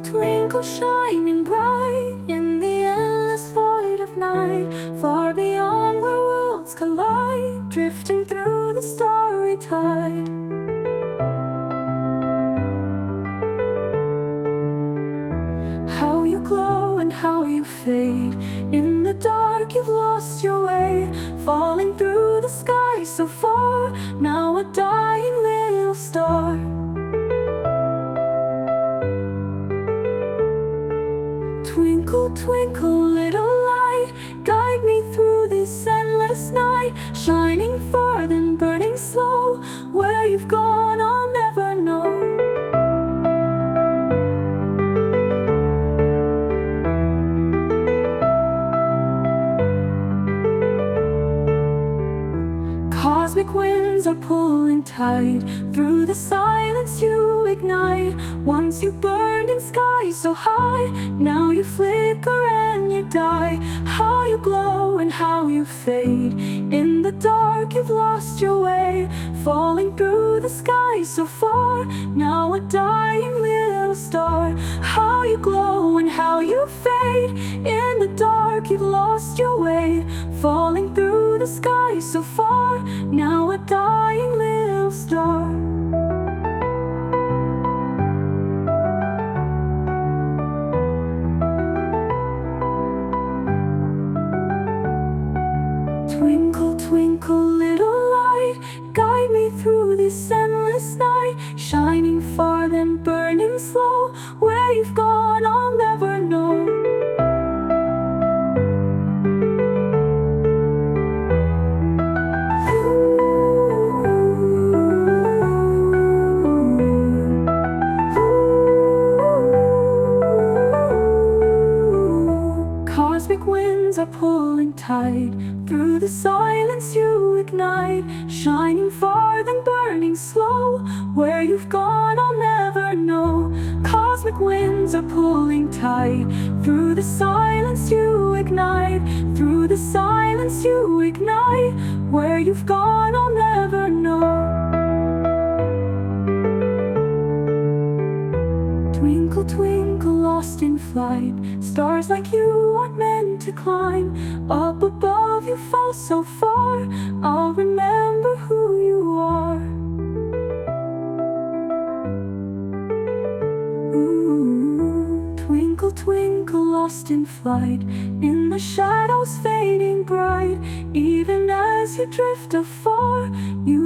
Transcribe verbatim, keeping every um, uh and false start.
twinkle, shining bright in the endless void of night, far beyond where worlds collide, drifting through the starry tide. How you glow and how you fade, in the dark you've lost your way, falling through the sky so far, now a dying little star. Twinkle, twinkle, little light, guide me through this endless night, shining far then burning slow, where you've gone I'll never know. Cosmic winds are pulling tight, through the silence you ignite. Once you burned in skies so high, now you flicker and you die. How you glow and how you fade, in the dark you've lost your way, falling through the sky so far, now a dying little star. How you glow and how you fade, in the dark you've lost your way, falling through the sky so far, now a dying little star. Twinkle, twinkle, little light, guide me through this endless night, shining far then burning slow, where you've gone I'll never know. Cosmic winds are pulling tight, through the silence you ignite, shining far then burning slow, where you've gone I'll never know. Cosmic winds are pulling tight, through the silence you ignite, through the silence you ignite, where you've gone I'll never know. Twinkle, twinkle, lost in flight, stars like you aren't meant to climb, up above you fall so far, I'll remember who you are. Ooh, twinkle, twinkle, lost in flight, in the shadows fading bright, even as you drift afar, you